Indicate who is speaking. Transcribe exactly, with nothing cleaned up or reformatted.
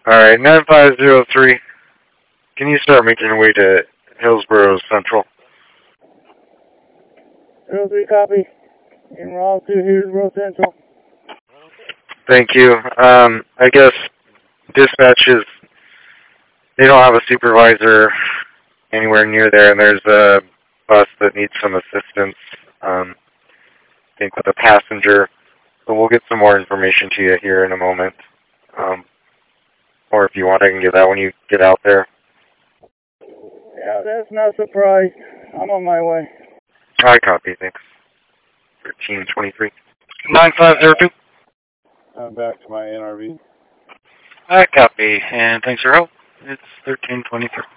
Speaker 1: Alright, nine five zero three. Can you start making your way to Hillsborough Central?
Speaker 2: zero three copy. En route to Hillsborough Central.
Speaker 1: Thank you. Um, I guess dispatch is, they don't have a supervisor anywhere near there, and there's a bus that needs some assistance, um, I think with a passenger. So we'll get some more information to you here in a moment. Um, or if you want, I can give that when you get out there.
Speaker 2: Yeah, that's not a surprise. I'm on my way.
Speaker 1: I copy, thanks. thirteen twenty-three. nine five zero two.
Speaker 3: I'm back to my N R V.
Speaker 1: I copy, and thanks for your help. It's thirteen twenty-three.